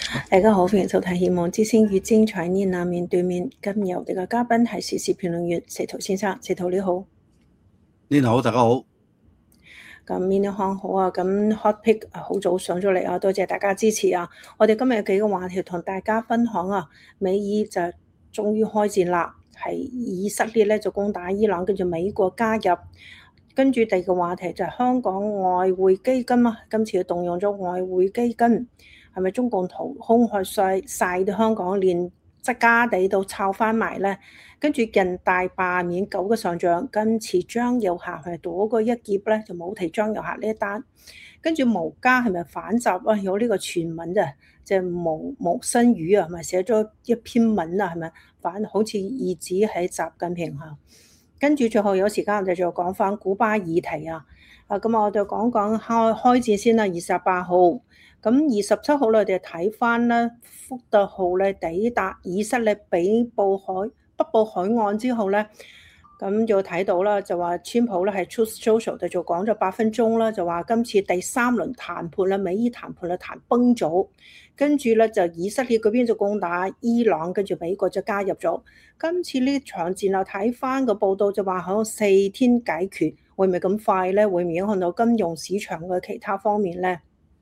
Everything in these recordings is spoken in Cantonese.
大家好，歡迎收睇《希望之聲》與精彩呢那面對面。今日我哋嘅嘉賓係時事評論員石圖先生，石圖你好。 你好，大家好。 咁 Mini Hong 好啊，咁 Hot Pick 好早上咗嚟啊，多謝大家支持啊！我哋今日有幾個話題同大家分享啊。美伊就終於開戰啦，係以色列咧就攻打伊朗，跟住美國加入。跟住第二個話題就係香港外匯基金啊，今次動用咗外匯基金，係咪中共掏空晒到香港，連質家地都抄翻埋咧？跟住人大罷免9個上將，今次張又俠係躲過一劫咧，就冇提張又俠呢一單。跟住毛家係咪反習啊？有呢個傳聞啫，即係毛新宇啊，係咪寫咗一篇文啊？係咪反好似意指喺習近平下？跟住最後有時間我哋就講翻古巴議題啊！咁我哋講講開戰先啦。28號，咁27號我哋睇翻咧，福特號咧抵達以色列北部海岸之後咧，咁就睇到啦，就話川普咧係 Truth Social 就講咗8分鐘啦，就話今次第3輪談判啦，美伊談判啦談崩咗，跟住咧就以色列嗰邊就攻打伊朗，跟住美國就加入咗。今次呢場戰啊，睇翻個報道就話喺4天解決，會唔會咁快咧？會唔會影響到金融市場嘅其他方面咧？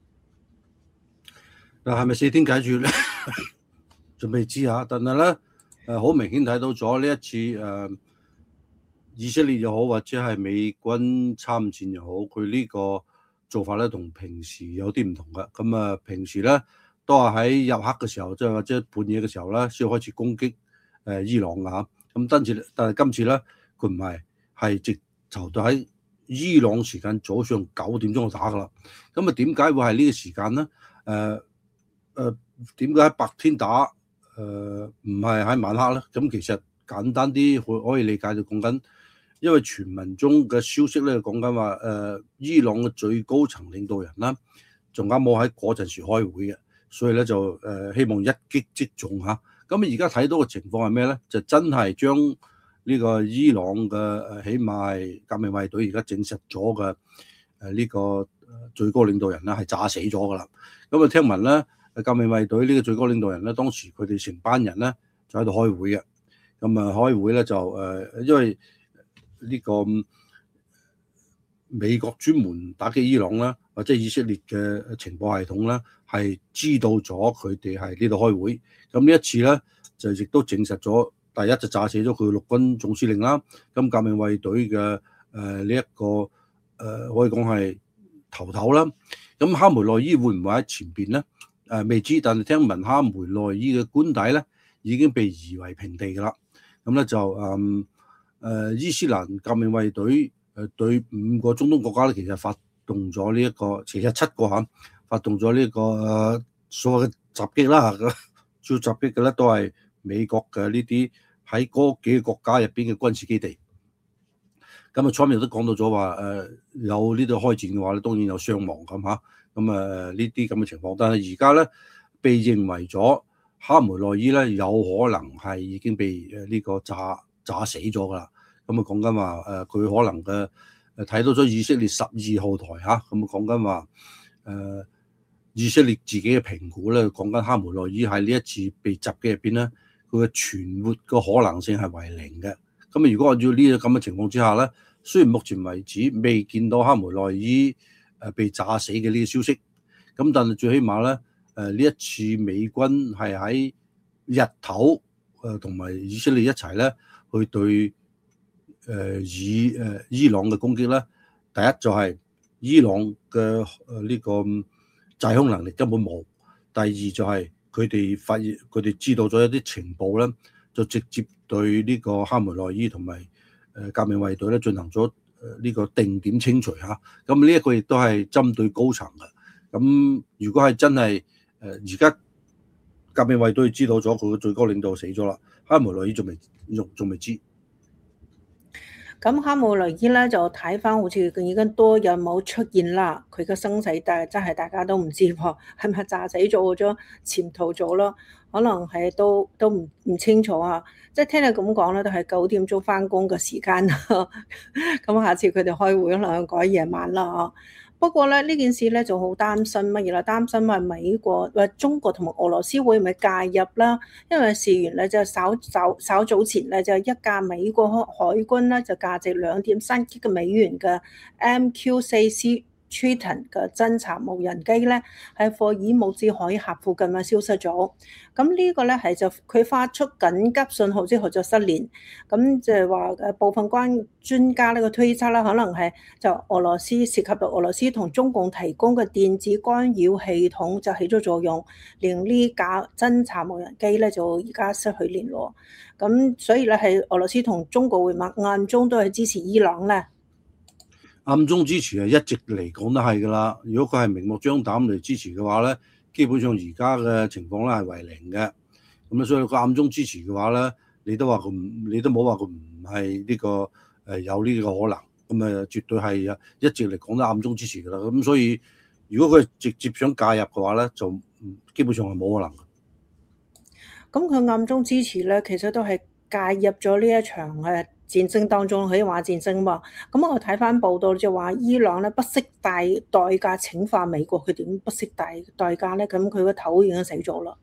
嗱，係咪4天解決咧？仲未知下，但係咧好明顯睇到咗呢一次以色列又好，或者係美軍參戰又好，佢呢個做法咧同平時有啲唔同嘅。咁平時咧都係喺入黑嘅時候，即係或者半夜嘅時候咧，先開始攻擊伊朗啊。咁但係今次咧，佢唔係直頭到喺伊朗時間早上9點鐘就打噶啦。咁點解會係呢個時間咧？點解喺白天打？唔係喺晚黑咧？咁其實簡單啲可以理解就講緊。因為傳聞中嘅消息咧，講緊話伊朗嘅最高層領導人啦，仲啱冇喺嗰陣時開會嘅，所以咧就希望一擊即中嚇。咁而家睇到嘅情況係咩咧？就真係將呢個伊朗嘅起碼係革命衛隊而家證實咗嘅呢個最高領導人咧係炸死咗噶啦。咁聽聞咧革命衛隊呢個最高領導人咧，當時佢哋成班人咧就喺度開會嘅。咁開會咧就因為呢個美國專門打擊伊朗啦，或者以色列嘅情報系統啦，係知道咗佢哋係呢度開會。咁呢一次咧，就亦都證實咗，第一就炸死咗佢陸軍總司令啦。咁革命衛隊嘅呢一個可以講係頭啦。咁哈梅內伊會唔會喺前邊咧？未知，但係聽聞哈梅內伊嘅官邸咧已經被夷為平地㗎啦。咁咧就伊斯蘭革命衛隊對5個中東國家咧，其實發動咗呢一個，其實7個嚇發動咗呢個所謂嘅襲擊啦。主要襲擊嘅咧都係美國嘅呢啲喺嗰幾個國家入邊嘅軍事基地。咁Trump都講到咗話有呢度開戰嘅話咧，當然有傷亡咁嚇。咁呢啲咁嘅情況，但係而家咧被認為咗哈梅內伊咧有可能係已經被呢個炸死咗噶啦。咁講緊話佢可能嘅睇到咗以色列12號台嚇，咁講緊話以色列自己嘅評估咧，講緊哈梅內伊喺呢一次被襲擊入邊咧，佢嘅存活嘅可能性係為0嘅。咁如果按照呢個咁嘅情況之下咧，雖然目前為止未見到哈梅內伊被炸死嘅呢個消息，咁但係最起碼咧呢一次美軍係喺日頭同埋以色列一齊咧去對伊朗嘅攻擊咧，第一就係伊朗嘅呢個制空能力根本冇，第二就係佢哋發現佢哋知道咗一啲情報咧，就直接對呢個哈梅內伊同埋革命衛隊咧進行咗呢個定點清除嚇。咁呢一個亦都係針對高層嘅。咁如果係真係而家革命衛隊知道咗佢嘅最高領導死咗啦，哈梅內伊仲未知。 咁哈梅內伊咧就睇翻，好似佢已經多日冇出現啦。佢嘅生死真係大家都唔知喎，係咪炸死咗潛逃咗咯？可能係都唔清楚啊。即係聽你咁講咧，都係9點鐘翻工嘅時間啦。咁下次佢哋開會可能改夜晚啦。不不過咧呢件事咧就好擔心乜嘢啦？擔心係美國中國同埋俄羅斯會唔會介入啦？因為事緣咧就稍早前咧就一架美國海軍咧就價值2.3億嘅美元嘅 MQ-4C Triton 嘅偵察無人機咧喺霍爾木茲海峽附近消失咗。咁呢個咧係就佢發出緊急信號之後就失聯。咁就係話部分專家呢個推測啦，可能係就俄羅斯涉及到俄羅斯同中共提供嘅電子干擾系統就起咗作用，令呢架偵察無人機咧就而家失去聯絡。咁所以咧係俄羅斯同中國會唔會暗中都係支持伊朗咧？ 暗中支持係一直嚟講都係㗎啦。如果佢係明目張膽嚟支持嘅話咧，基本上而家嘅情況咧係為零嘅。咁所以佢暗中支持嘅話咧，你都冇話佢唔係呢個有呢個可能。咁絕對係一直嚟講都暗中支持㗎啦。咁所以如果佢直接想介入嘅話咧，就基本上係冇可能。 咁佢暗中支持咧，其實都係介入咗呢一場戰爭當中，可以話戰爭嘛。咁我睇翻報道就話伊朗咧不惜大代價懲罰美國，佢點不惜大代價咧？咁佢個頭已經死咗啦。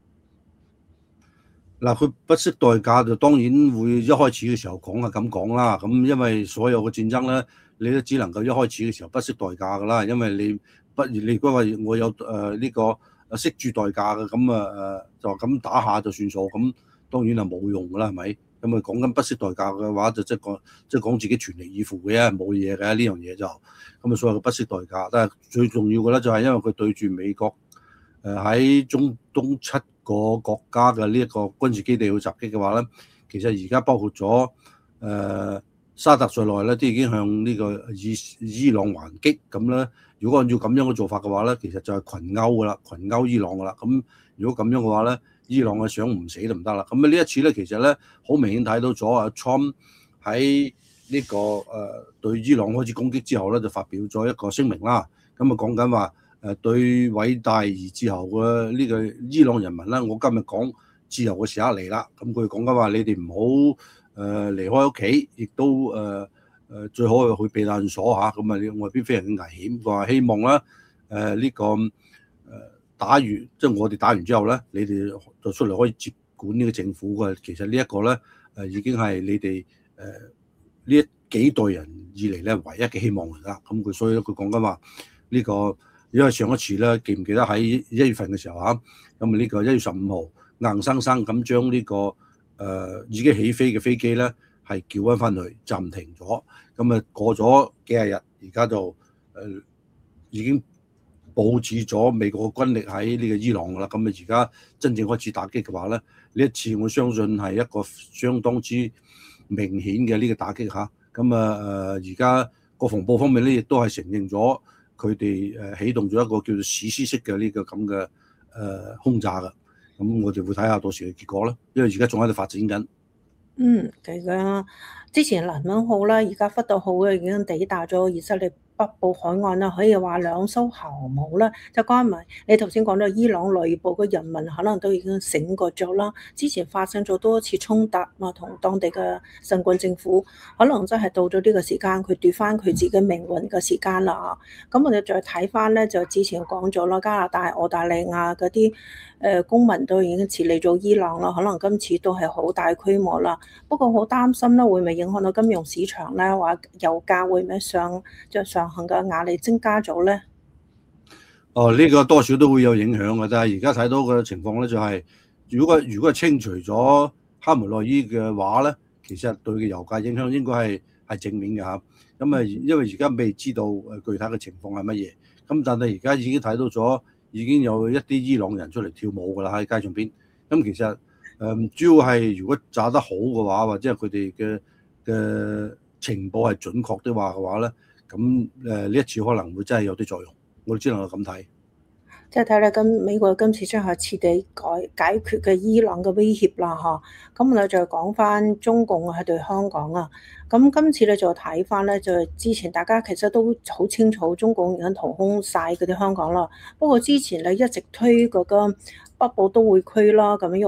嗱，佢不惜代價就當然會一開始嘅時候講係咁講啦。咁因為所有嘅戰爭咧，你都只能夠一開始嘅時候不惜代價㗎啦。因為你如果話我有呢個惜住代價嘅，咁就咁打下就算數，咁當然係冇用㗎啦，係咪？咁講緊不惜代價嘅話，就即係講自己全力以赴嘅啫，冇嘢嘅呢樣嘢就咁所謂嘅不惜代價。但係最重要嘅咧，就係因為佢對住美國喺中東7個國家嘅呢一個軍事基地去襲擊嘅話咧，其實而家包括咗沙特在內咧，都已經向呢個伊朗還擊。咁咧，如果按照咁樣嘅做法嘅話咧，其實就係群毆㗎啦，群毆伊朗㗎啦。咁如果咁樣嘅話咧，伊朗係想唔死都唔得啦。咁呢一次咧，其實咧好明顯睇到咗阿 Trump 喺呢個對伊朗開始攻擊之後咧，就發表咗一個聲明啦。咁講緊話對偉大而自豪嘅呢個伊朗人民啦，我今日講自由嘅時刻嚟啦。咁佢講緊話，你哋唔好離開屋企，亦都最好去避難所嚇。咁外邊非常嘅危險。佢話希望啦呢個打完，即係我哋打完之後咧，你哋就出嚟可以接管呢個政府嘅。其實呢一個咧已經係你哋呢幾代人以嚟咧唯一嘅希望嚟啦。咁所以咧佢講緊話呢個，因為上一次咧記唔記得喺1月份嘅時候嚇，咁呢個1月15號硬生生咁將呢個已經起飛嘅飛機咧係叫翻去暫停咗。咁過咗幾廿日，而家就已經佈置咗美國嘅軍力喺呢個伊朗㗎啦。咁而家真正開始打擊嘅話咧，呢一次我相信係一個相當之明顯嘅呢個打擊嚇。咁而家國防部方面咧亦都係承認咗佢哋啟動咗一個叫做史詩式嘅呢個咁嘅轟炸㗎。咁我哋會睇下到時嘅結果啦，因為而家仲喺度發展緊。 係㗎。之前蘭恩號啦，而家福特號咧已經抵達咗以色列北部海岸啦，可以話2艘航母啦，就加埋你頭先講到伊朗內部嘅人民可能都已經醒覺咗啦。之前發生咗多次衝突啊，同當地嘅神棍政府，可能真係到咗呢個時間，佢奪翻佢自己命運嘅時間啦。咁我哋再睇翻咧，就之前講咗啦，加拿大、澳大利亞嗰啲公民都已經撤離咗伊朗啦，可能今次都係好大規模啦。不過好擔心啦，會唔會影響到金融市場咧？話油價會唔會上行嘅壓力增加咗咧？ 呢個多少都會有影響嘅。但係而家睇到嘅情況咧，就係如果係清除咗哈梅內伊嘅話咧，其實對嘅油價影響應該係正面嘅嚇。咁因為而家未知道具體嘅情況係乜嘢。咁但係而家已經睇到咗，已經有一啲伊朗人出嚟跳舞㗎啦喺街上邊。咁其實主要係如果炸得好嘅話，或者係佢哋嘅情報係準確的話咧，咁呢一次可能會真係有啲作用。我哋只能夠咁睇。 即係睇嚟美國今次真係徹底解決嘅伊朗嘅威脅啦，咁我哋再講翻中共係對香港啊。咁今次咧就睇翻咧，就之前大家其實都好清楚，中共已經掏空晒嗰啲香港啦。不過之前咧一直推嗰個北部都會區啦，咁又係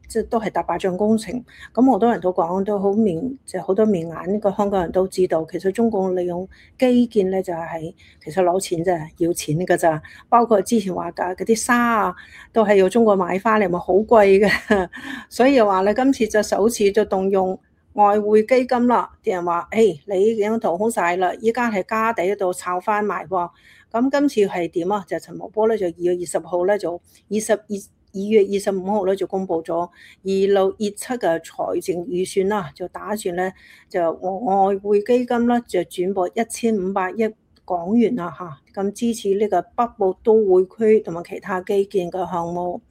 即係都係大白象工程。咁好多人都講都好明，就好多面眼個香港人都知道，其實中共利用基建咧就係其實攞錢啫，要錢㗎咋。包括之前話㗎嗰啲沙啊，都係要中國買翻嚟，咪好貴嘅。所以話咧，今次就首次就動用外匯基金啦。啲人話：，你已經掏空晒啦，依家係家底度炒翻埋喎。咁今次係點啊？就陳茂波咧就2月20號咧就2月25號咧就公布咗2627嘅財政預算啦，就打算咧就外匯基金咧就轉撥1500億港元啦嚇，咁支持呢個北部都會區同埋其他基建嘅項目。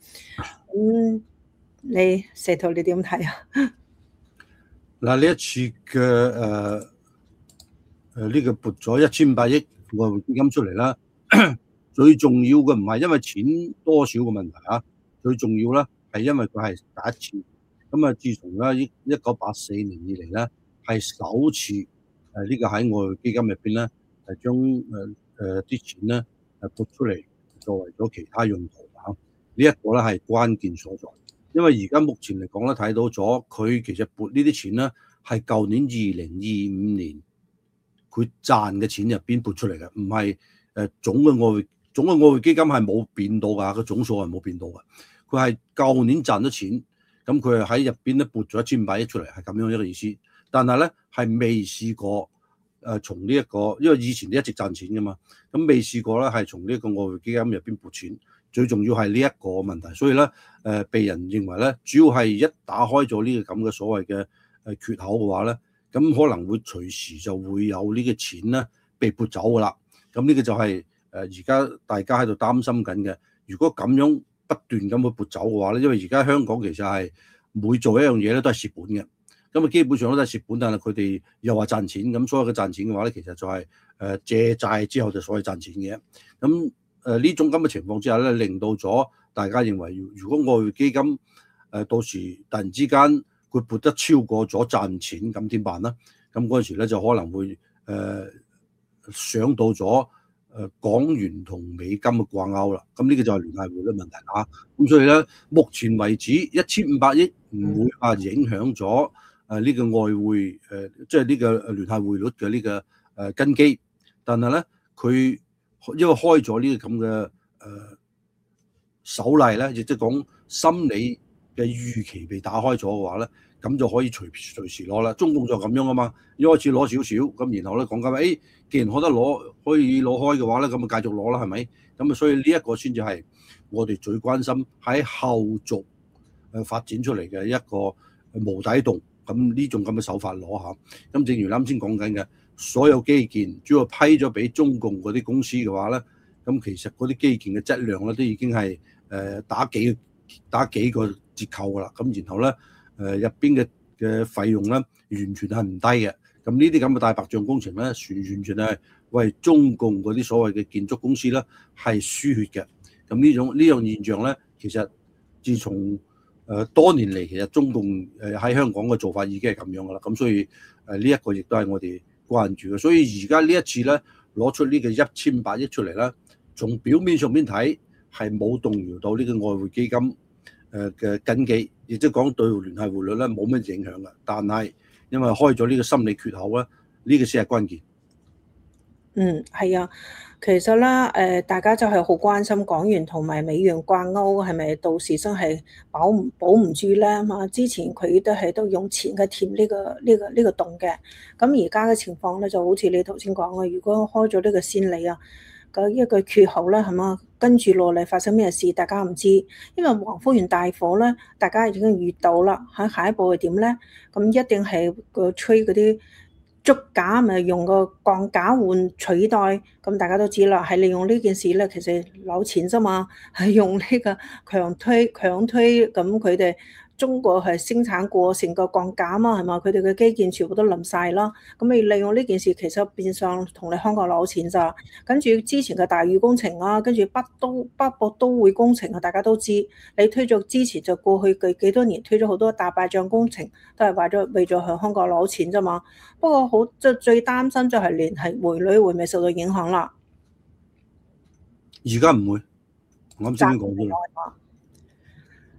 你石頭你點睇啊？ 嗱，呢一次嘅呢個撥咗1500億外匯基金出嚟啦，最重要嘅唔係因為錢多少嘅問題啊，最重要咧係因為佢係第一次。咁啊，自從咧1984年以嚟咧，係首次呢個喺外匯基金入邊咧係將啲錢咧撥出嚟作為咗其他用途啊。呢一個咧係關鍵所在，因為而家目前嚟講咧睇到咗佢其實撥呢啲錢咧係舊年2025年佢賺嘅錢入邊撥出嚟嘅，唔係總嘅外匯基金係冇變到㗎，個總數係冇變到嘅。佢係舊年賺咗錢，咁佢係喺入邊咧撥咗1500億出嚟，係咁樣一個意思。但係咧係未試過從呢一個，因為以前一直賺錢㗎嘛，咁未試過咧係從呢一個外匯基金入邊撥錢。最重要係呢一個問題，所以咧被人認為咧，主要係一打開咗呢個咁嘅所謂嘅缺口嘅話咧，咁可能會隨時就會有呢個錢咧被撥走㗎啦。咁呢個就係而家大家喺度擔心緊嘅。如果咁樣不斷咁去撥走嘅話咧，因為而家香港其實係每做一樣嘢咧都係蝕本嘅，咁啊基本上都係蝕本，但係佢哋又話賺錢，咁所有嘅賺錢嘅話咧，其實就係借債之後就所謂賺錢嘅。咁呢種咁嘅情況之下咧，令到咗大家認為，如果外匯基金到時突然之間佢撥得超過咗賺錢，咁點辦咧？咁嗰陣時咧就可能會想到咗港元同美金嘅掛鈎啦。咁呢個就係聯繫匯率問題啦。咁所以咧，目前為止1500億唔會話影響咗呢個外匯即係呢個聯繫匯率嘅呢個根基，但係咧佢因為開咗呢個咁嘅首例咧，亦即係講心理嘅預期被打開咗嘅話咧，咁就可以隨時攞啦。中共就咁樣啊嘛，一開始攞少少，咁然後咧講緊既然可以攞開嘅話咧，咁啊繼續攞啦，係咪？咁啊，所以呢一個先至係我哋最關心喺後續發展出嚟嘅一個無底洞。咁呢種咁嘅手法攞下，咁正如啱先講緊嘅。所有基建主要批咗俾中共嗰啲公司嘅話咧，咁其實嗰啲基建嘅質量咧都已經係打幾個折扣噶啦。咁然後咧入邊嘅費用咧完全係唔低嘅。咁呢啲咁嘅大白象工程咧，完全係為中共嗰啲所謂嘅建築公司咧係輸血嘅。咁呢樣現象咧，其實自從多年嚟，其實中共喺香港嘅做法已經係咁樣噶啦。咁所以呢一個亦都係我哋關注嘅，所以而家呢一次咧攞出呢個1500億出嚟咧，從表面上邊睇係冇動搖到呢個外匯基金嘅根基，亦即係講對聯繫匯率咧冇乜影響嘅。但係因為開咗呢個心理缺口咧，呢個先係關鍵。 係啊，其實咧大家就係好關心港元同埋美元掛鈎係咪到時真係保唔住咧嘛？之前佢都用錢嘅填呢個洞嘅。咁而家嘅情況咧就好似你頭先講嘅，如果開咗呢個先例啊，嗰一個缺口咧係嘛，跟住落嚟發生咩事大家唔知，因為黃福園大火咧，大家已經預到啦，喺下一步係點咧？咁一定係個吹嗰啲竹架咪用個鋼架換取代，咁大家都知啦，係利用呢件事咧，其實攞錢啫嘛，係用呢個強推，咁佢哋中國係生產過成個鋼架嘛，係嘛？佢哋嘅基建全部都冧晒啦，咁你利用呢件事其實變相同你香港攞錢咋。跟住之前嘅大嶼工程啊，跟住北部都會工程啊，大家都知你推咗之前就過去幾多年推咗好多大白象工程，都係為咗向香港攞錢啫嘛。不過最擔心就係聯繫匯率會唔會受到影響啦？ 而家唔會，我啱先講咗啦。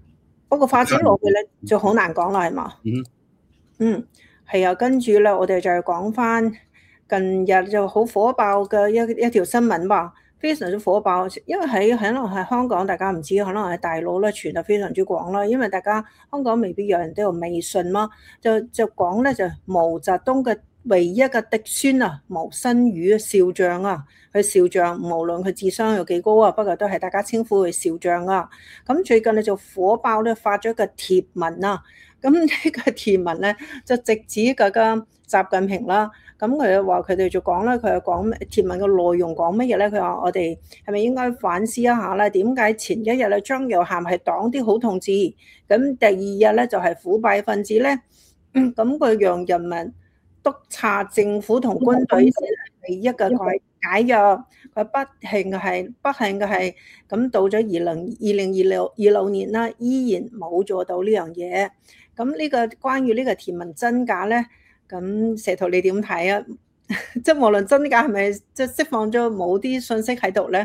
不過發展落去咧就好難講啦，係嘛？係啊，跟住咧我哋就係講翻近日就好火爆嘅一條新聞吧，非常之火爆，因為可能係香港大家唔知，可能係大陸咧傳得非常之廣啦，因為大家香港未必有人都有微信嘛，就講咧就毛澤東嘅唯一嘅嫡孫啊，毛新宇少將啊，佢少將無論佢智商有幾高啊，不過都係大家稱呼佢少將啊。咁最近咧就火爆咧發咗個貼文啊，咁呢個貼文咧就直指嗰個習近平啦。咁佢話佢哋就講啦，佢又講貼文嘅內容講乜嘢咧？佢話我哋係咪應該反思一下咧？點解前一日咧張又涵係黨啲好同志，咁第二日咧就係腐敗分子咧？咁佢讓人民督察政府同軍隊先係第一個解藥。佢不幸嘅係，咁到咗2026年啦，依然冇做到呢樣嘢。咁呢個關於呢個貼文真假咧，咁石頭你點睇啊？即係無論真假係咪即係釋放咗某啲信息喺度咧？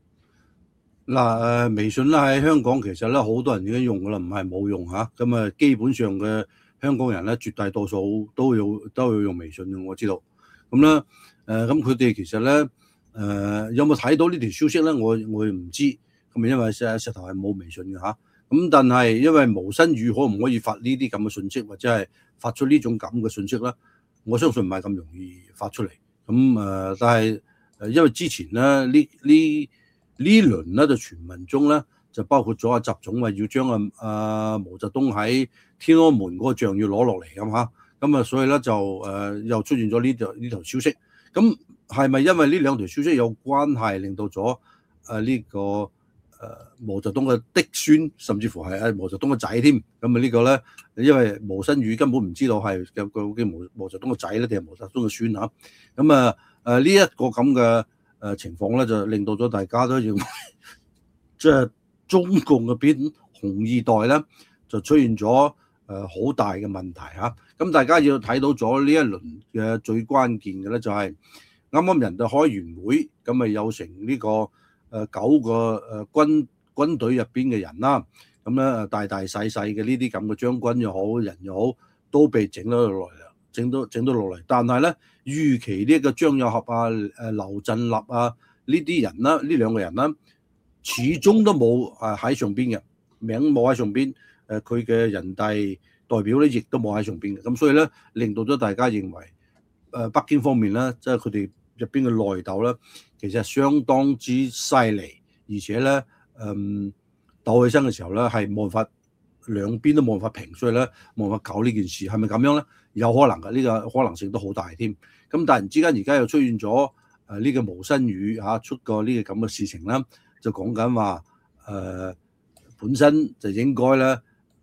嗱微信咧喺香港其實咧好多人已經用噶啦，唔係冇用嚇。咁啊基本上嘅香港人咧絕大多數都要用微信嘅，我知道。咁咧咁佢哋其實咧有冇睇到呢條消息咧？我唔知。咁因為石頭係冇微信嘅嚇。咁但係因為毛新宇可唔可以發呢啲咁嘅信息，或者係發出呢種咁嘅信息咧？我相信唔係咁容易發出嚟。咁但係因為之前咧呢輪咧就傳聞中咧就包括咗習總話要將毛澤東喺天安門嗰個像要攞落嚟咁嚇。咁所以咧就又出現咗呢條消息。咁係咪因為呢兩條消息有關係，令到咗呢個毛澤東嘅嫡孫，甚至乎係毛澤東嘅仔添？咁呢個咧，因為毛新宇根本唔知道係究竟毛澤東嘅仔咧定係毛澤東嘅孫嚇。咁呢一個咁嘅情況咧，就令到咗大家都認為，即係中共嘅邊紅二代咧，就出現咗好大嘅問題嚇。咁大家要睇到咗呢一輪嘅最關鍵嘅咧，就係啱啱人哋開完會，咁咪有成呢個9個軍隊入邊嘅人啦。咁咧大大細細嘅呢啲咁嘅將軍又好，人又好，都被整咗落嚟啦，整到落嚟。但係咧，預期呢個張又俠啊、劉振立啊呢啲人啦，呢兩個人啦，始終都冇喺上邊嘅名，冇喺上邊。佢嘅人大代表咧，亦都冇喺上邊嘅。咁所以咧，令到咗大家認為北京方面咧，即係佢哋入邊嘅內鬥咧，其實相當之犀利，而且咧鬥起身嘅時候咧，係冇辦法，兩邊都冇辦法平，所以咧冇辦法搞呢件事。係咪咁樣咧？有可能嘅，呢個可能性都好大添。咁突然之間而家又出現咗呢個毛新宇出過呢個咁嘅事情啦，就講緊話本身就應該咧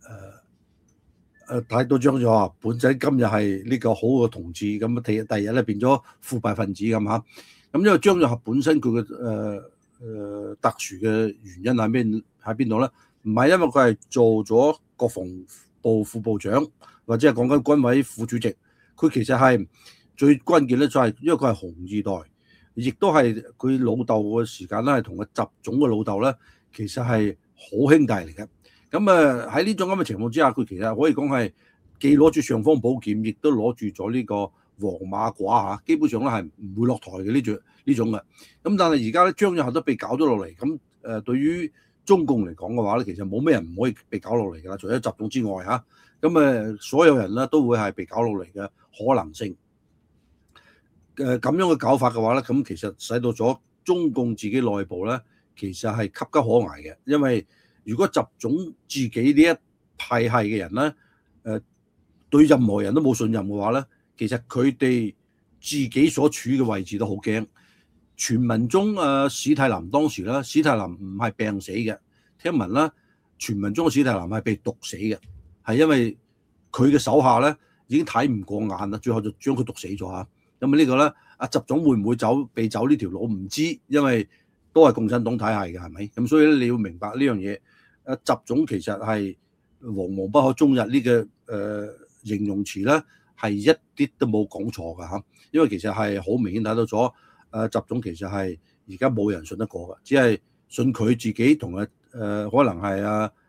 睇到張咗話本身今日係呢個好嘅同志，咁第二日咧變咗腐敗分子咁嚇。咁因為張又俠本身佢嘅特殊嘅原因喺邊度咧？唔係因為佢係做咗國防部副部長，或者係講緊軍委副主席，佢其實係最關鍵咧，就係因為佢係紅二代，亦都係佢老豆嘅時間咧，係同個習總嘅老豆咧，其實係好兄弟嚟嘅。咁喺呢種咁嘅情況之下，佢其實可以講係既攞住尚方寶劍，亦都攞住咗呢個黃馬褂嚇，基本上咧係唔會落台嘅呢種嘅。咁但係而家咧張又俠都被搞咗落嚟，咁對於中共嚟講嘅話咧，其實冇咩人唔可以被搞落嚟㗎啦，除咗習總之外嚇。咁所有人咧都會係被搞落嚟嘅可能性。咁樣嘅搞法嘅話咧，咁其實使到咗中共自己內部咧，其實係岌岌可危嘅，因為如果習總自己呢一派系嘅人咧，對任何人都冇信任嘅話咧，其實佢哋自己所處嘅位置都好驚。傳聞中史太林當時咧，史太林唔係病死嘅，聽聞咧傳聞中嘅史太林係被毒死嘅，係因為佢嘅手下咧已經睇唔過眼啦，最後就將佢毒死咗嚇。咁呢個咧，習總會唔會被走呢條路唔知，因為都係共產黨體系嘅，係咪？咁所以咧，你要明白呢樣嘢。習總其實係惶惶不可終日呢個形容詞咧，係一啲都冇講錯㗎嚇。因為其實係好明顯睇到咗，習總其實係而家冇人信得過嘅，只係信佢自己同可能係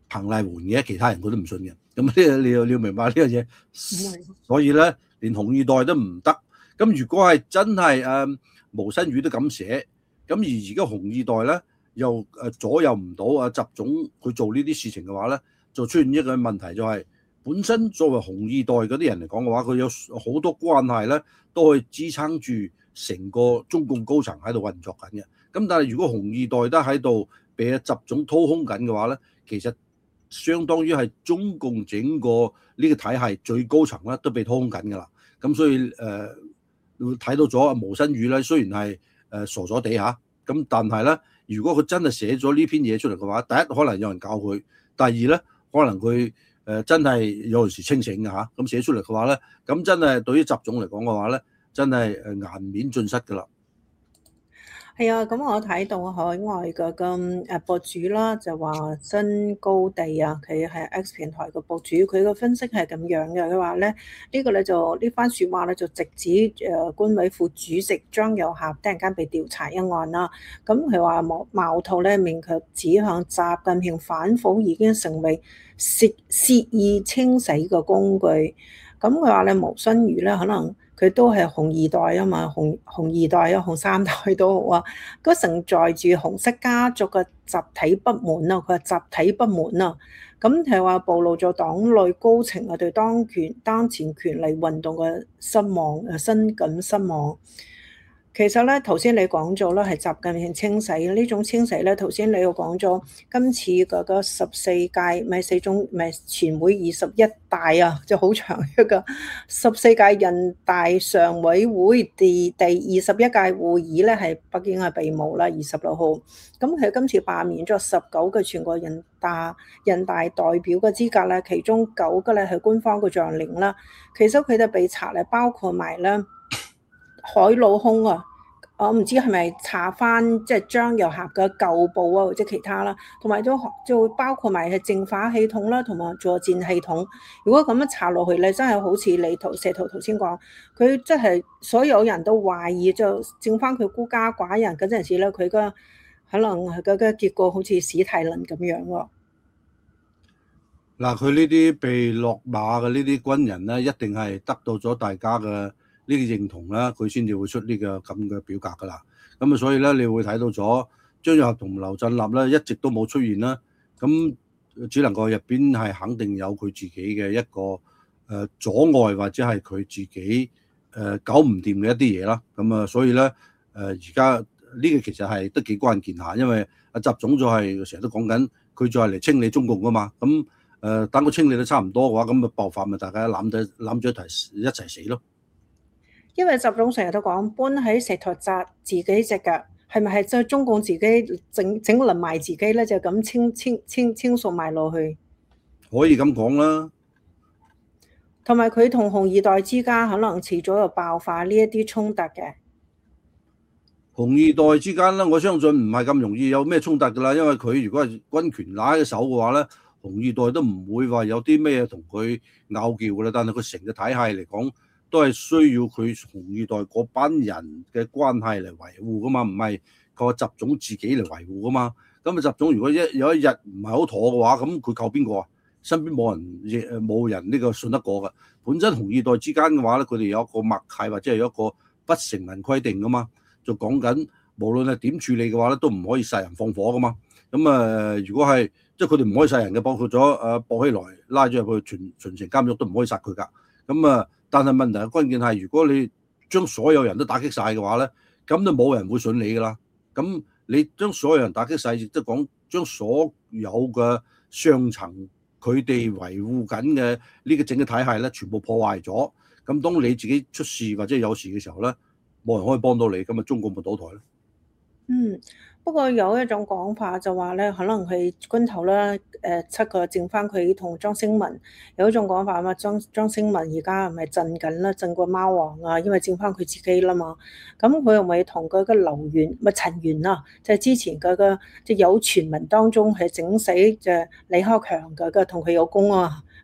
彭麗媛嘅，其他人佢都唔信嘅。咁呢，你要明白呢樣嘢。所以咧，連紅二代都唔得。咁如果係真係毛新宇都咁寫，咁而家紅二代咧又左右唔到習總佢做呢啲事情嘅話咧，就出現一個問題，就係本身作為紅二代嗰啲人嚟講嘅話，佢有好多關係咧，都可以支撐住成個中共高層喺度運作緊嘅。咁但係如果紅二代都喺度被習總掏空緊嘅話咧，其實相當於係中共整個呢個體系最高層咧都被掏空緊㗎啦。咁所以會睇到咗毛新宇咧，雖然係傻咗地嚇，咁但係咧，如果佢真係寫咗呢篇嘢出嚟嘅話，第一可能有人教佢，第二咧可能佢真係有陣時清醒嘅嚇，咁寫出嚟嘅話咧，咁真係對於習總嚟講嘅話咧，真係顏面盡失㗎啦。 係啊，咁我睇到海外嘅博主啦，就話新高地啊，佢係 X 平台嘅博主，佢個分析係咁樣嘅，佢話咧呢個咧就呢番説話咧就直指官委副主席張又俠突然間被調查一案啦。咁佢話矛頭咧明確指向習近平反腐已經成為肆意清洗嘅工具。咁佢話咧毛新宇咧可能佢都係紅二代啊嘛，紅二代啊，紅三代都好啊。嗰承載住紅色家族嘅集體不滿啊，佢話集體不滿啊。咁係話暴露咗黨內高層啊對當前權力運動嘅失望，深感失望。其實咧，頭先你講咗啦，係習近平清洗呢種清洗咧。頭先你又講咗，今次嗰個14屆咪四中咪全會21大啊，就好長一個14屆人大常委會第21屆會議咧，係北京係閉幕啦，26號。咁佢今次罷免咗19個全國人大代表嘅資格咧，其中9個咧係官方嘅將領啦。其實佢哋被查咧，包括埋咧海老空啊。我唔知係咪查翻即係張又俠嘅舊部啊，或者其他啦，同埋就包括埋係淨化系統啦，同埋助戰系統。如果咁樣查落去咧，真係好似你石頭頭先講，佢即係所有人都懷疑，就剩翻佢孤家寡人嗰陣時咧，佢個可能係個結果好似史泰林咁樣喎。 嗱，佢呢啲被落馬嘅呢啲軍人咧，一定係得到咗大家嘅呢個認同啦，佢先至會出呢個咁嘅表格噶啦。咁啊，所以咧，你會睇到咗張又俠同劉振立咧，一直都冇出現啦。咁只能夠入邊係肯定有佢自己嘅一個阻礙，或者係佢自己搞唔掂嘅一啲嘢啦。咁啊，所以咧而家呢個其實係都幾關鍵下，因為阿習總就係成日都講緊，佢就係嚟清理中共噶嘛。咁等佢清理得差唔多嘅話，咁啊爆發咪大家攬咗一齊死咯。 因為習總成日都講搬喺石頭砸自己隻腳，係咪係即係中共自己整冧埋自己咧？就咁清掃埋落去， 可以咁講啦。 同埋佢同紅二代之間可能遲早又爆發呢一啲衝突嘅。 紅二代之間咧，我相信唔係咁容易有咩衝突噶啦，因為佢如果係軍權拿喺手嘅話咧，紅二代都唔會話有啲咩同佢拗撬噶啦。但係佢成個體系嚟講，都係需要佢紅二代嗰班人嘅關係嚟維護噶嘛，唔係個習總自己嚟維護噶嘛。咁啊，習總如果有一日唔係好妥嘅話，咁佢靠邊個啊？身邊冇人呢個信得過噶。本身紅二代之間嘅話咧，佢哋有一個默契或者係有一個不成文規定噶嘛，就講緊無論係點處理嘅話咧，都唔可以殺人放火噶嘛。咁如果係即係佢哋唔可以殺人嘅，包括咗薄熙來拉咗入去秦城監獄都唔可以殺佢噶。咁但係問題嘅關鍵係，如果你將所有人都打擊晒嘅話咧，咁就冇人會信你噶啦。咁你將所有人打擊晒，亦都講將所有嘅上層佢哋維護緊嘅呢個整個體系咧，全部破壞咗。咁當你自己出事或者有事嘅時候咧，冇人可以幫到你，咁啊中共咪倒台咯。 不過有一種講法就話咧，可能係軍頭啦，7個剩翻佢同莊聲文。有一種講法嘛，莊聲文而家係咪震緊啦，震過貓王啊，因為剩翻佢自己啦嘛。咁佢又咪同嗰個劉源咪陳元啊，就係之前嗰個即係有傳聞當中係整死就李克強嗰個同佢有功啊。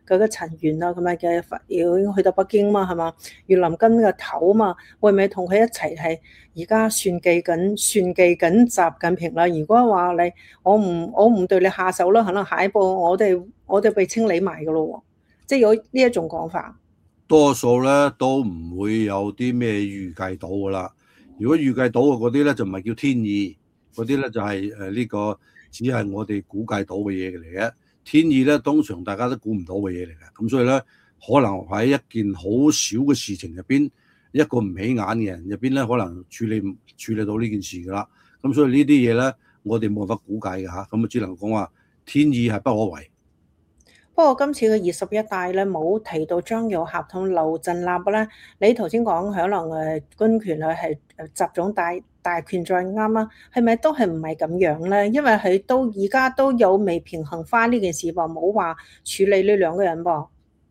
嗰個陳元啊，咁啊嘅要去到北京嘛，係嘛？越南根嘅頭嘛，會唔會同佢一齊係而家算計緊習近平啦？如果話你我唔對你下手啦，可能下一步我哋被清理埋噶咯喎，即係有呢一種講法。 多數咧都唔會有啲咩預計到噶啦。如果預計到嘅嗰啲咧就唔係叫天意，嗰啲咧就係呢個只係我哋估計到嘅嘢嚟嘅。天意咧通常大家都估唔到嘅嘢嚟嘅，咁所以咧可能喺一件好小嘅事情入邊，一個唔起眼嘅人入邊咧，可能處理到呢件事噶啦。咁所以呢啲嘢咧，我哋冇辦法估計嘅嚇，咁啊只能講話天意係不可違。 不過今次嘅21大咧冇提到張又俠同劉振立咧，你頭先講可能軍權啊係習總大權在握啦，係咪都係唔係咁樣咧？因為佢都而家都有未平衡翻呢件事噃，冇話處理呢兩個人噃。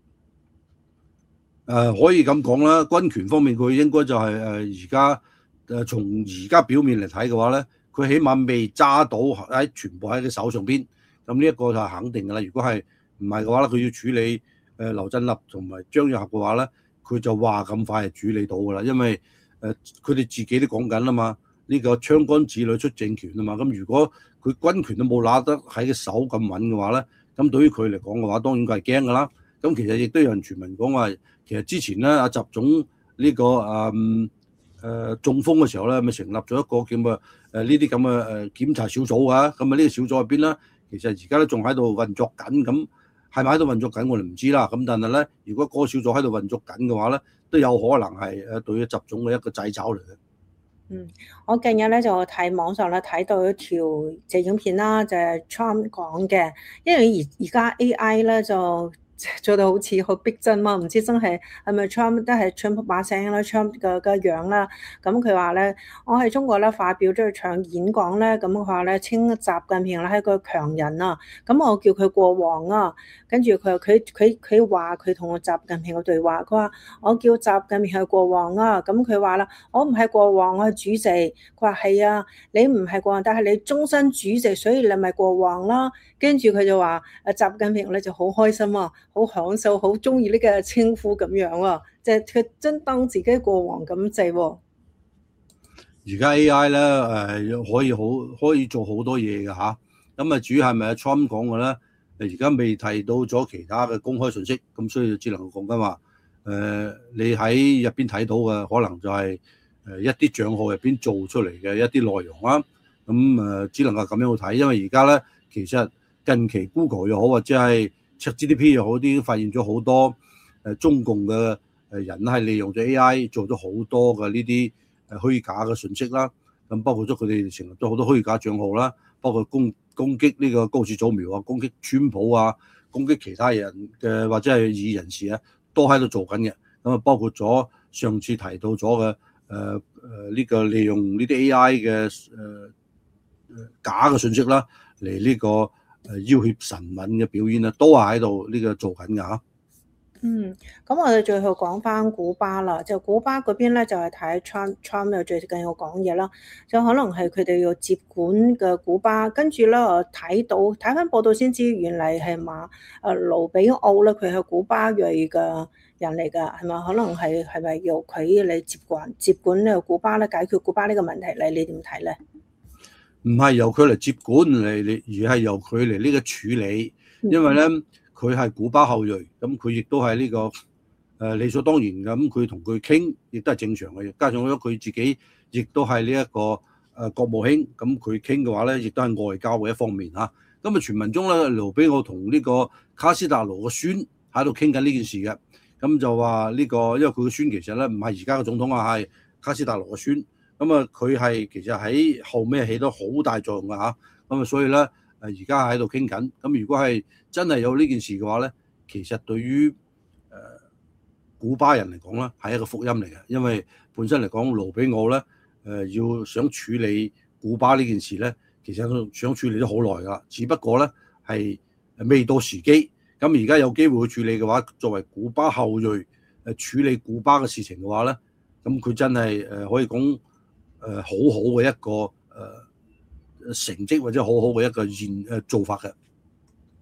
可以咁講啦，軍權方面佢應該就係而家從而家表面嚟睇嘅話咧，佢起碼未揸到全部喺佢手上邊，咁呢一個就係肯定㗎啦。如果係唔係嘅話咧，佢要處理劉振立同埋張又俠嘅話咧，佢就話咁快就處理到㗎啦，因為佢哋自己都講緊啦嘛，呢個槍桿子裏出政權啊嘛，咁如果佢軍權都冇拿得喺個手咁穩嘅話咧，咁對於佢嚟講嘅話，當然佢係驚㗎啦。咁其實亦都有人傳聞講話，其實之前咧阿習總呢個中風嘅時候咧，咪成立咗一個叫呢啲咁嘅檢查小組啊，咁啊呢個小組入邊咧，其實而家都仲喺度運作緊，咁係咪喺度運作緊我哋唔知啦。咁但係咧，如果嗰個小組喺度運作緊嘅話咧，都有可能係對於習總嘅一個掣肘嚟嘅。 我近日咧就睇網上咧睇到一條影片啦，就係 Trump 講嘅，因為而家 AI 咧就做到好似好逼真嘛，唔知真係咪 Trump 都係 Trump 把聲啦，Trump 嘅樣啦。咁佢話咧，我喺中國咧發表咗場演講咧，咁佢話咧稱習近平咧係個強人啊，咁我叫佢過王啊。跟住佢話佢同我習近平嘅對話，佢話我叫習近平係過王啊。咁佢話啦，我唔係過王，我係主席。佢話係啊，你唔係過王，但係你終身主席，所以你咪過王啦。跟住佢就話習近平咧就好開心啊，好享受，好中意呢個稱呼咁樣啊，即係佢真當自己過王咁滯喎。 而家 AI 咧可以做好多嘢㗎嚇，咁啊主要係咪阿 Trump 講嘅咧？而家未提到咗其他嘅公開信息，咁所以只能講緊話你喺入邊睇到嘅可能就係一啲帳號入邊做出嚟嘅一啲內容啦。咁只能夠咁樣去睇，因為而家咧其實近期 Google 又好或者係 ChatGPT 又好，啲發現咗好多中共嘅人係利用咗 AI 做咗好多嘅呢啲虛假嘅信息啦。咁包括咗佢哋成立咗好多虛假帳號啦，包括攻擊呢個高市早苗啊，攻擊川普啊，攻擊其他人嘅或者係異議人士啊，都喺度做緊嘅。咁啊，包括咗上次提到咗嘅呢個利用呢啲 AI 嘅假嘅信息啦，嚟呢個要挾神敏嘅表演啦，都係喺度呢個做緊㗎嚇。 咁我哋最後講翻古巴啦，就古巴嗰邊咧就係睇 Trump 又最近有講嘢啦，就可能係佢哋要接管嘅古巴，跟住咧我睇翻報道先知，原嚟係馬盧比奧咧，佢係古巴裔嘅人嚟㗎，係咪？可能係咪由佢嚟接管呢個古巴咧，解決古巴呢個問題咧？你點睇咧？ 唔係由佢嚟接管嚟，而係由佢嚟呢個處理，因為咧佢係古巴後裔，咁佢亦都係呢個理所當然咁，佢同佢傾亦都係正常嘅。加上咗佢自己亦都係呢一個國務卿，咁佢傾嘅話咧，亦都係外交嘅一方面嚇。咁啊傳聞中咧，盧比奧同呢個卡斯特羅個孫喺度傾緊呢件事嘅，咁就話呢個因為佢個孫其實咧唔係而家嘅總統啊，係卡斯特羅個孫。咁啊，佢係其實喺後尾起到好大作用㗎嚇，咁啊，所以咧而家喺度傾緊。咁如果係真係有呢件事嘅話咧，其實對於古巴人嚟講咧係一個福音嚟嘅，因為本身嚟講盧比奧咧要想處理古巴呢件事咧，其實都想處理咗好耐㗎，只不過咧係未到時機。咁而家有機會去處理嘅話，作為古巴後裔處理古巴嘅事情嘅話咧，咁佢真係可以講好好嘅一個成績或者好好嘅一個做法嘅。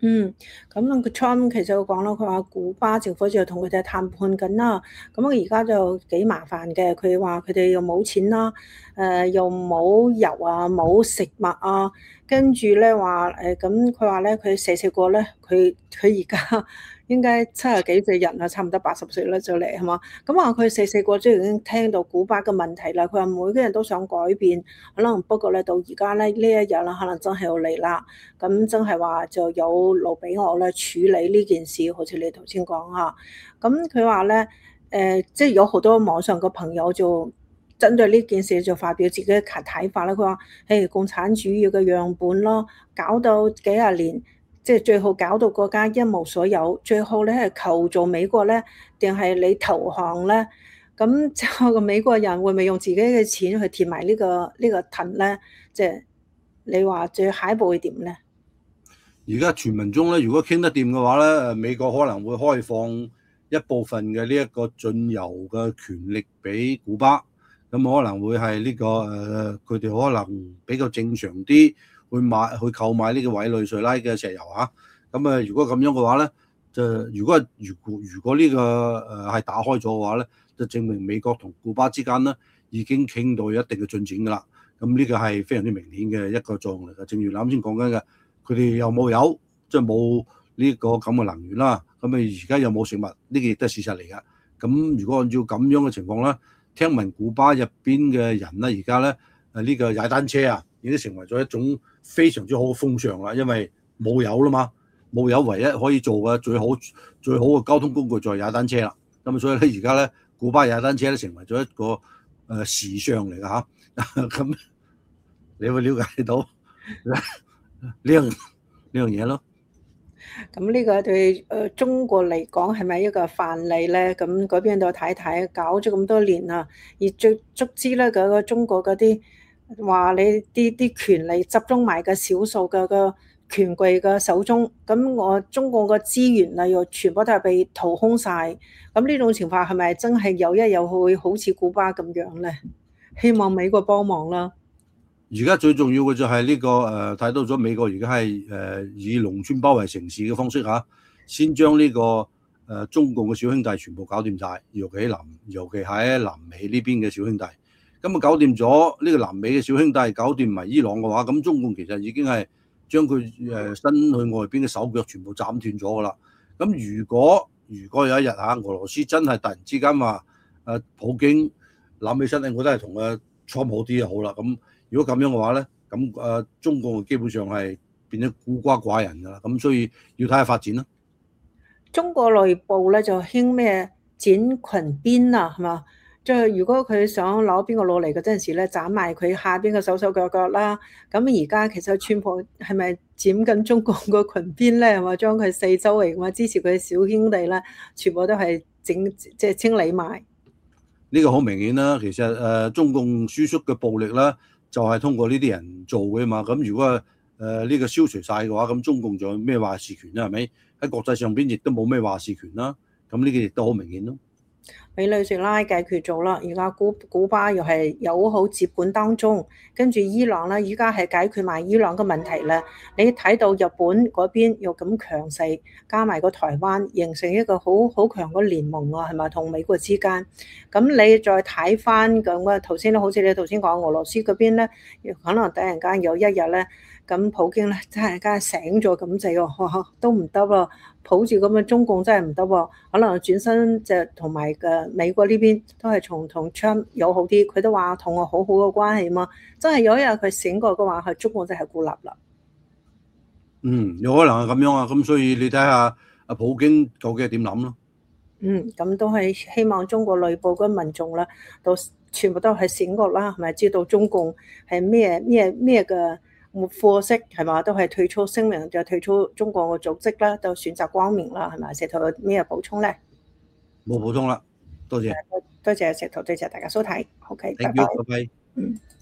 咁個 Trump 其實佢講啦，佢話古巴政府就同佢哋談判緊啦，咁而家就幾麻煩嘅。佢話佢哋又冇錢啦，又冇油啊，冇食物啊，跟住咧話咁佢話咧佢細個咧，佢而家應該70幾歲人啦，差唔多80歲啦就嚟係嘛？咁話佢細個即係已經聽到古巴嘅問題啦。佢話每個人都想改變，可能不過咧到而家咧呢一日啦，可能真係要嚟啦。咁真係話就有路俾我咧處理呢件事，好似你頭先講嚇。咁佢話咧即係有好多網上嘅朋友就針對呢件事就發表自己嘅睇法啦。佢話：共產主義嘅樣本咯，搞到幾廿年。即係最後搞到國家一無所有，最後咧係求助美國咧，定係你投降咧？咁之後個美國人會唔會用自己嘅錢去填埋呢個盾咧？即係你話最下一步會點咧？ 而家傳聞中咧，如果傾得掂嘅話咧，美國可能會開放一部分嘅呢一個進油嘅權力俾古巴，咁可能會係呢個佢哋可能比較正常啲。去購買呢個委內瑞拉嘅石油嚇，咁如果咁樣嘅話咧，就如果呢個係打開咗嘅話咧，就證明美國同古巴之間咧已經傾到一定嘅進展㗎啦。咁呢個係非常之明顯嘅一個作用嚟嘅。正如啱先講緊嘅，佢哋又冇油，即係冇呢個咁嘅能源啦。咁而家又冇食物，呢個亦都係事實嚟㗎。咁如果按照咁樣嘅情況咧，聽聞古巴入邊嘅人咧，而家咧呢個踩單車啊，已經成為咗一種非常之好嘅風尚啦，因為冇油啦嘛，冇油唯一可以做嘅最好嘅交通工具就係踩單車啦。咁所以咧，而家咧古巴踩單車咧成為咗一個時尚嚟㗎嚇。咁你會了解到呢樣嘢咯。 咁呢個對中國嚟講係咪一個範例咧？咁嗰邊度睇睇，搞咗咁多年啦，而最足之咧嗰個中國嗰啲。話你啲權利集中埋嘅少數嘅個權貴嘅手中，咁我中國嘅資源啊又全部都係被掏空晒，咁呢種情況係咪真係有一日會好似古巴咁樣咧？希望美國幫忙啦。 而家最重要嘅就係呢個睇到咗美國而家係以農村包圍城市嘅方式嚇，先將呢個中共嘅小兄弟全部搞掂晒，尤其喺南美呢邊嘅小兄弟。咁搞掂咗呢個南美嘅小兄弟，搞掂埋伊朗嘅話，咁中共其實已經係將佢伸去外邊嘅手腳全部斬斷咗㗎啦。咁如果有一日俄羅斯真係突然之間話普京諗起身咧，我都係同佢錯好啲就好啦。咁如果咁樣嘅話咧，咁中共基本上係變咗孤寡寡人㗎啦。咁所以要睇下發展啦。 中國內部咧就興咩剪裙邊啊，係嘛？即係如果佢想攞邊個攞嚟嗰陣時咧，斬埋佢下邊嘅手腳啦。咁而家其實川普係咪剪緊中國個裙邊咧？係嘛，將佢四周圍咁支持佢嘅小兄弟咧，全部都係即係清理埋。 呢個好明顯啦。其實中共輸出嘅暴力啦，就係通過呢啲人做嘅嘛。咁如果呢個消除晒嘅話，咁中共仲有咩話事權咧？係咪喺國際上邊亦都冇咩話事權啦？咁呢個亦都好明顯咯。 委內瑞拉解決咗啦，而家古巴又係友好接管當中，跟住伊朗咧，依家係解決埋伊朗嘅問題咧。你睇到日本嗰邊又咁強勢，加埋個台灣，形成一個好強嘅聯盟啊，係咪同美國之間？咁你再睇翻咁啊，頭先好似你頭先講俄羅斯嗰邊咧，可能突然間有一日咧。咁普京咧真係醒咗咁滯喎，都唔得喎，抱住咁嘅中共真係唔得喎，可能轉身就同埋美國呢邊都係同 Trump 友好啲，佢都話同我好好嘅關係嘛，真係有一日佢醒過嘅話，係中共真係孤立啦。 有可能係咁樣啊，咁所以你睇下阿普京究竟係點諗咯？ 咁都係希望中國內部嘅民眾啦，都全部都係醒覺啦，係咪知道中共係咩嘅？貨色係嘛，都係退出聲明，就退出中國嘅組織啦，就選擇光明啦，係咪？石頭有咩補充咧？ 冇補充啦，多謝。 多謝石頭，多謝大家收睇。OK， 拜拜。